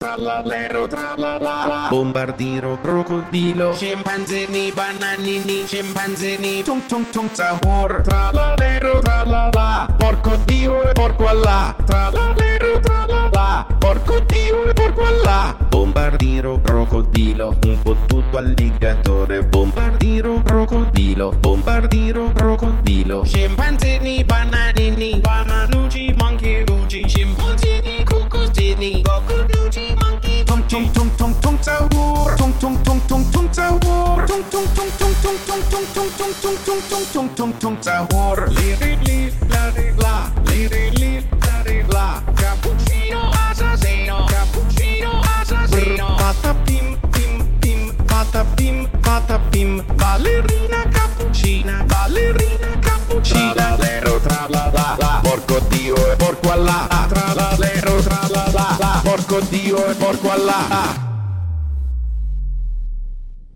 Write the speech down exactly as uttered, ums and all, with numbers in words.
trallallero, trallallà. Bombardiro, crocodilo, Scimpanzini, bananini, scimpanzini, tung tung tung sahur. Trallallero, trallallà. Porco Dio e porco Allah. Trallallero, trallallà. Porco Dio e porco Allah. bombardiro, crocodilo, un po' tutto alligatore. Bombardiro, crocodilo, bombardiro, crocodilo. Scimpanzini, bananini, bananucci, monkey gucci. Scimpanzini, cocosini, coconucci, monkey tung tung tung tung tung sahur. Tung tung tung tung tung sahur. Tung tung tung tung tung tung tung tung tung tung tung tung tung tung tung sahur. Liri li la ri la, liri li la ri la. Cappuccino assassino, cappuccino assassino. Patapim pim pim, patapim patapim. Ballerina cappuccina, ballerina cappuccina. Trallallero, trallallà. Porco Dio e porco Allah. Trallallero, trallallà. Porco Dio e porco Allah.